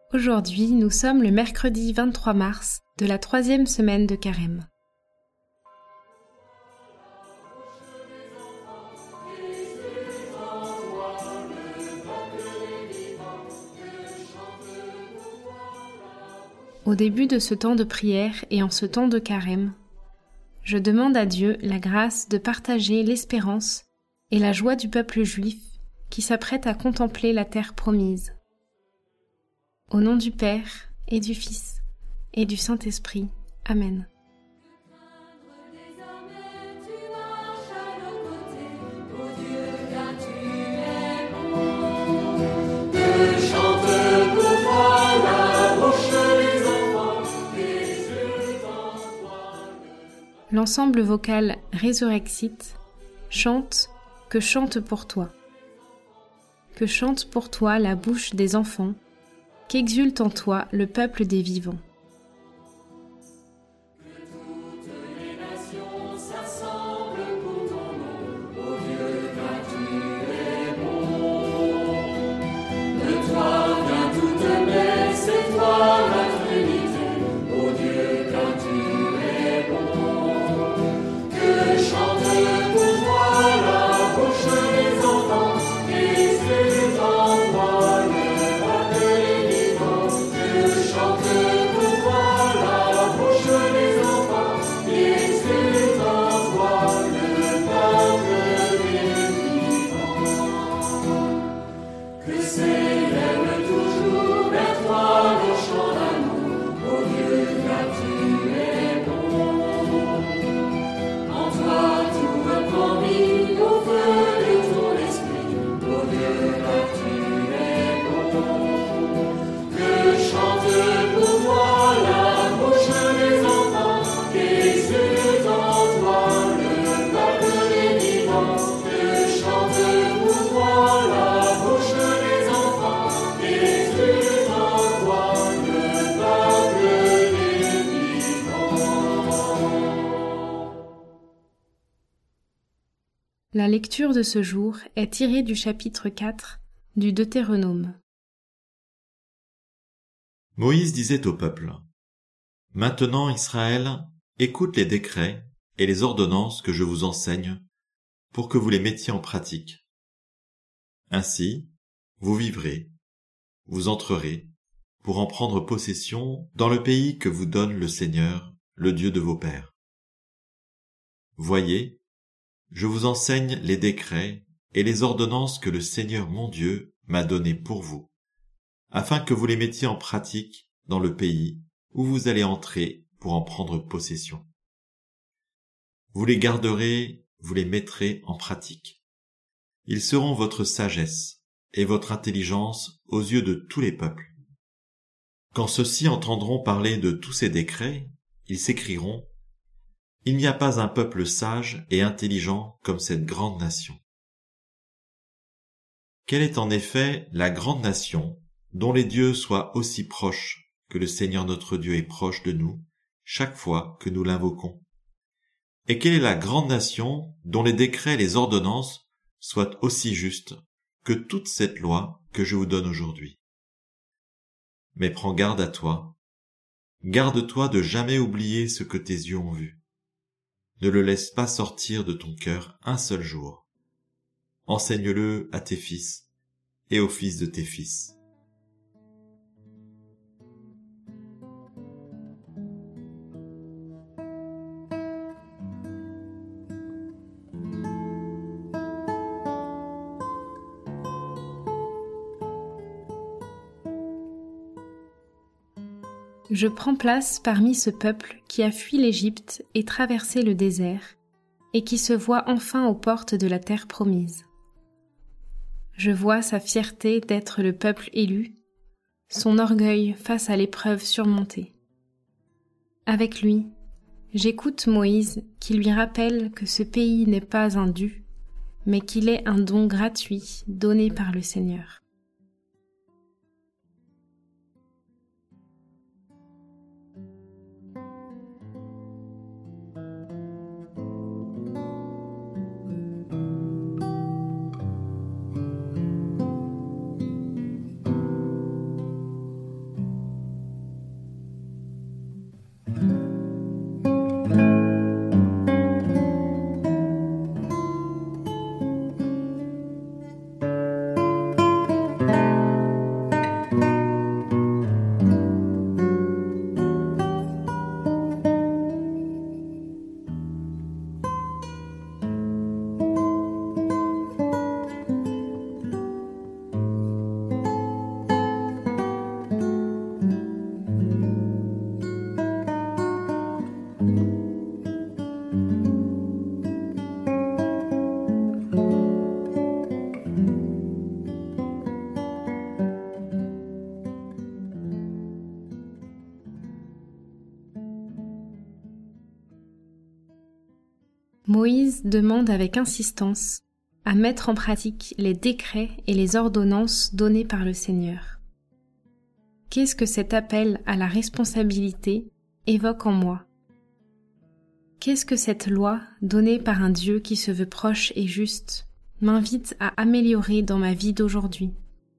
Aujourd'hui, nous sommes le mercredi 23 mars de la 3e semaine de Carême. Au début de ce temps de prière et en ce temps de Carême, je demande à Dieu la grâce de partager l'espérance et la joie du peuple juif qui s'apprête à contempler la terre promise. Au nom du Père et du Fils et du Saint-Esprit. Amen. L'ensemble vocal Résurrexit chante « Que chante pour toi ». Que chante pour toi la bouche des enfants, qu'exulte en toi le peuple des vivants. La lecture de ce jour est tirée du chapitre 4 du Deutéronome. Moïse disait au peuple : « Maintenant, Israël, écoute les décrets et les ordonnances que je vous enseigne pour que vous les mettiez en pratique. Ainsi, vous vivrez, vous entrerez pour en prendre possession dans le pays que vous donne le Seigneur, le Dieu de vos pères. Voyez, je vous enseigne les décrets et les ordonnances que le Seigneur mon Dieu m'a donnés pour vous, afin que vous les mettiez en pratique dans le pays où vous allez entrer pour en prendre possession. Vous les garderez, vous les mettrez en pratique. Ils seront votre sagesse et votre intelligence aux yeux de tous les peuples. Quand ceux-ci entendront parler de tous ces décrets, ils s'écrieront : il n'y a pas un peuple sage et intelligent comme cette grande nation. Quelle est en effet la grande nation dont les dieux soient aussi proches que le Seigneur notre Dieu est proche de nous chaque fois que nous l'invoquons? Et quelle est la grande nation dont les décrets et les ordonnances soient aussi justes que toute cette loi que je vous donne aujourd'hui? Mais prends garde à toi, garde-toi de jamais oublier ce que tes yeux ont vu. Ne le laisse pas sortir de ton cœur un seul jour. Enseigne-le à tes fils et aux fils de tes fils. Je prends place parmi ce peuple qui a fui l'Égypte et traversé le désert, et qui se voit enfin aux portes de la terre promise. Je vois sa fierté d'être le peuple élu, son orgueil face à l'épreuve surmontée. Avec lui, j'écoute Moïse qui lui rappelle que ce pays n'est pas un dû, mais qu'il est un don gratuit donné par le Seigneur. Moïse demande avec insistance à mettre en pratique les décrets et les ordonnances donnés par le Seigneur. Qu'est-ce que cet appel à la responsabilité évoque en moi? Qu'est-ce que cette loi, donnée par un Dieu qui se veut proche et juste, m'invite à améliorer dans ma vie d'aujourd'hui?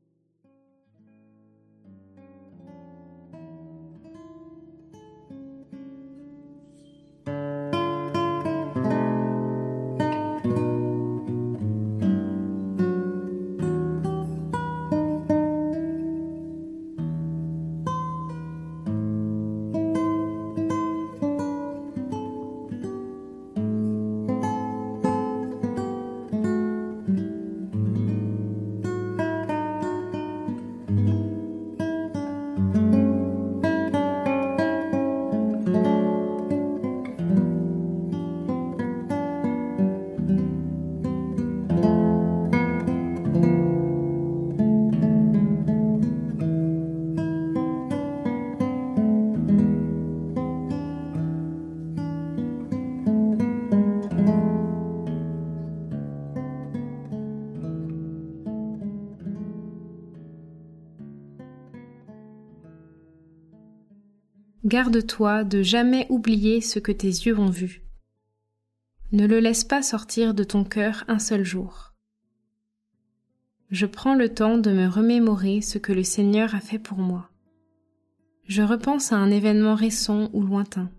Garde-toi de jamais oublier ce que tes yeux ont vu. Ne le laisse pas sortir de ton cœur un seul jour. Je prends le temps de me remémorer ce que le Seigneur a fait pour moi. Je repense à un événement récent ou lointain.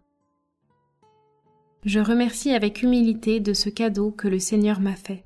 Je remercie avec humilité de ce cadeau que le Seigneur m'a fait.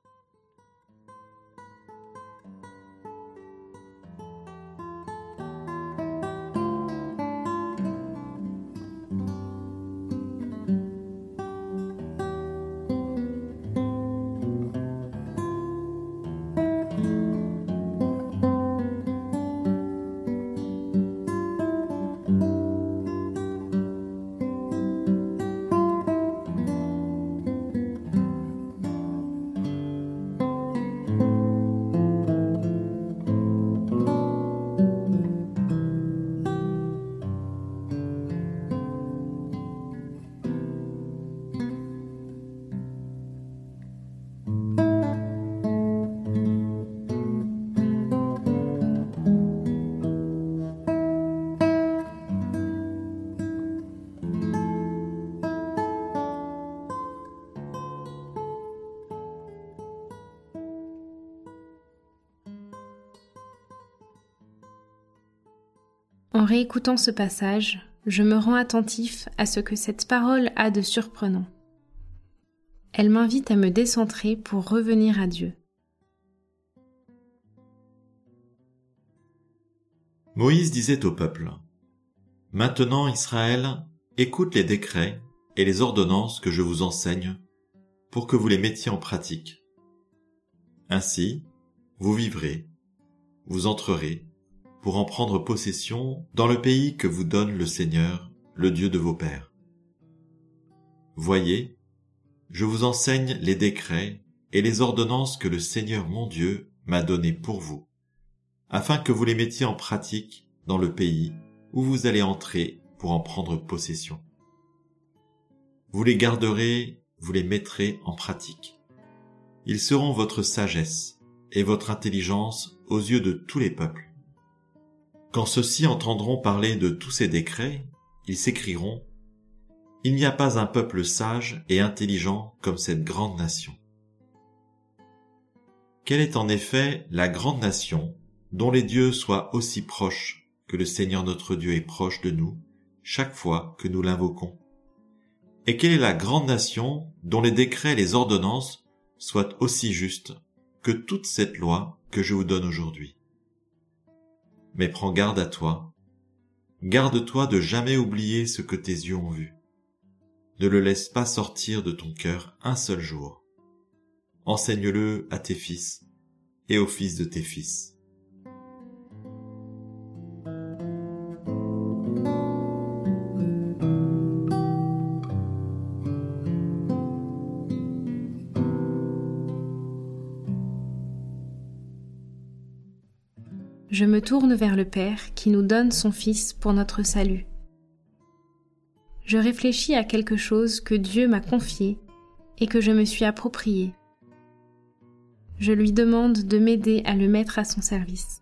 En réécoutant ce passage, je me rends attentif à ce que cette parole a de surprenant. Elle m'invite à me décentrer pour revenir à Dieu. Moïse disait au peuple : « Maintenant, Israël, écoute les décrets et les ordonnances que je vous enseigne pour que vous les mettiez en pratique. Ainsi, vous vivrez, vous entrerez, pour en prendre possession dans le pays que vous donne le Seigneur, le Dieu de vos pères. Voyez, je vous enseigne les décrets et les ordonnances que le Seigneur mon Dieu m'a donnés pour vous, afin que vous les mettiez en pratique dans le pays où vous allez entrer pour en prendre possession. Vous les garderez, vous les mettrez en pratique. Ils seront votre sagesse et votre intelligence aux yeux de tous les peuples. Quand ceux-ci entendront parler de tous ces décrets, ils s'écrieront : « Il n'y a pas un peuple sage et intelligent comme cette grande nation. » Quelle est en effet la grande nation dont les dieux soient aussi proches que le Seigneur notre Dieu est proche de nous chaque fois que nous l'invoquons? Et quelle est la grande nation dont les décrets et les ordonnances soient aussi justes que toute cette loi que je vous donne aujourd'hui? Mais prends garde à toi, garde-toi de jamais oublier ce que tes yeux ont vu. Ne le laisse pas sortir de ton cœur un seul jour. Enseigne-le à tes fils et aux fils de tes fils. Je me tourne vers le Père qui nous donne son Fils pour notre salut. Je réfléchis à quelque chose que Dieu m'a confié et que je me suis approprié. Je lui demande de m'aider à le mettre à son service.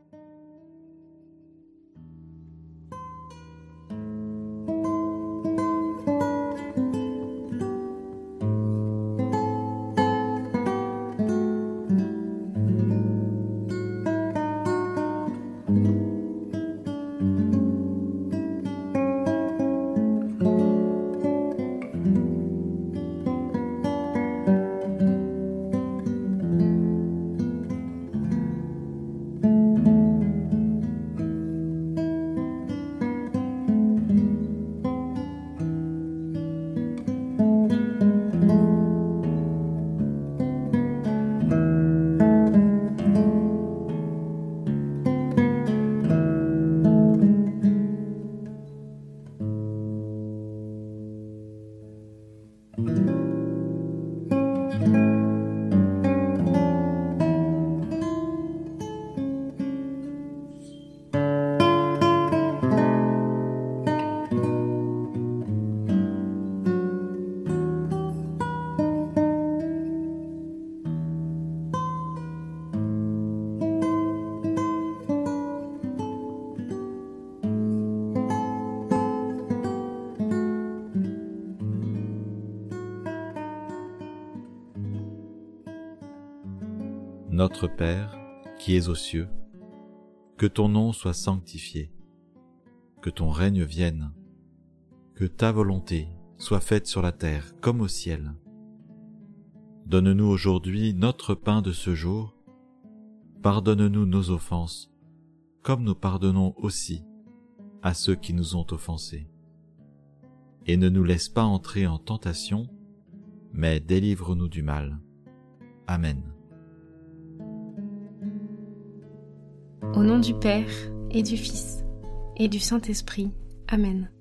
Notre Père, qui es aux cieux, que ton nom soit sanctifié, que ton règne vienne, que ta volonté soit faite sur la terre comme au ciel. Donne-nous aujourd'hui notre pain de ce jour. Pardonne-nous nos offenses, comme nous pardonnons aussi à ceux qui nous ont offensés. Et ne nous laisse pas entrer en tentation, mais délivre-nous du mal. Amen. Au nom du Père, et du Fils, et du Saint-Esprit. Amen.